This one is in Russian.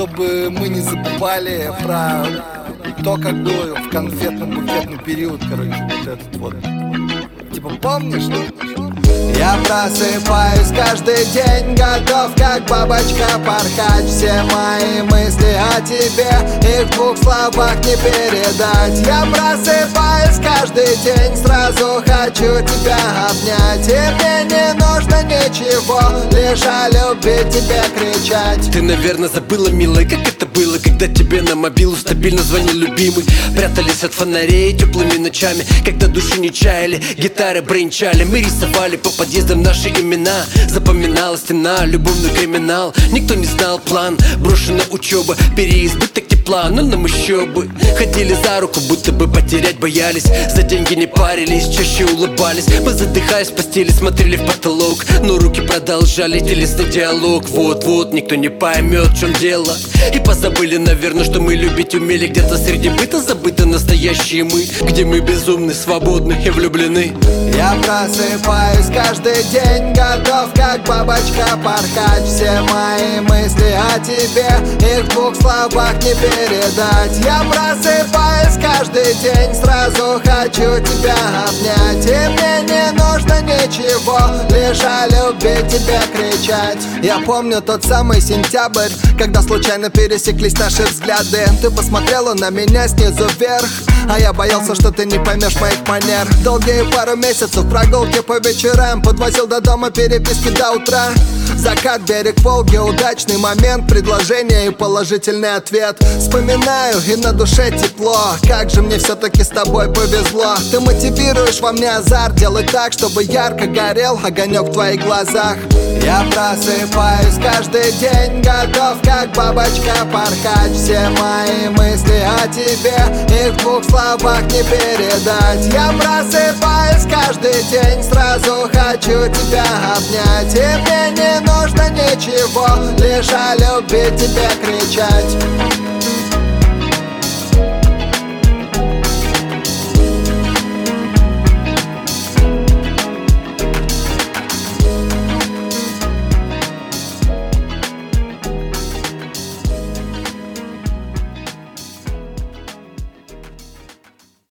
чтобы мы не забывали про то, как было в конфетно-буфетный период, короче, вот этот вот. Типа, помнишь? Я просыпаюсь каждый день, готов как бабочка порхать. Все мои мысли о тебе, их в двух словах не передать. Я просыпаюсь каждый день, сразу хочу тебя обнять. И мне не нужно ничего, лишь о любви тебе кричать. Ты, наверное, забыла, милая, как это было, когда тебе на мобилу стабильно звонил любимый. Прятались от фонарей теплыми ночами, когда души не чаяли, гитары бренчали. Мы рисовали по подъездам наши имена, запоминала стена, любовный криминал. Никто не знал план, брошенная учеба, переизбыток тепла, но нам еще бы. Ходили за руку, будто бы потерять боялись, за деньги не парились, чаще улыбались. Мы, задыхаясь в постели, смотрели в потолок, но руки продолжали телесный диалог. Вот-вот, никто не поймет, в чем дело. И позабыли, наверное, что мы любить умели. Где-то среди быта забыты настоящие мы, где мы безумны, свободны и влюблены. Я просыпаюсь каждый день, готов как бабочка порхать. Все мои мысли о тебе, их в двух словах не передать. Я просыпаюсь каждый день, сразу хочу тебя обнять. И мне не нужно ничего, лишь о любви тебе кричать. Я помню тот самый сентябрь, когда случайно пересеклись наши взгляды. Ты посмотрела на меня снизу вверх, а я боялся, что ты не поймешь моих манер. Долгие пару месяцев прогулки по вечерам, подвозил до дома переписки до утра. Закат, берег Волги, удачный момент, предложение и положительный ответ. Вспоминаю, и на душе тепло, как же мне все-таки с тобой повезло. Ты мотивируешь во мне азарт, делай так, чтобы ярко горел огонек в твоих глазах. Я просыпаюсь каждый день, готов как бабочка порхать. Все мои мысли о тебе, их в двух словах не передать. Я просыпаюсь каждый день, сразу хочу тебя обнять. И мне не нужно ничего, лишь о любви тебе кричать.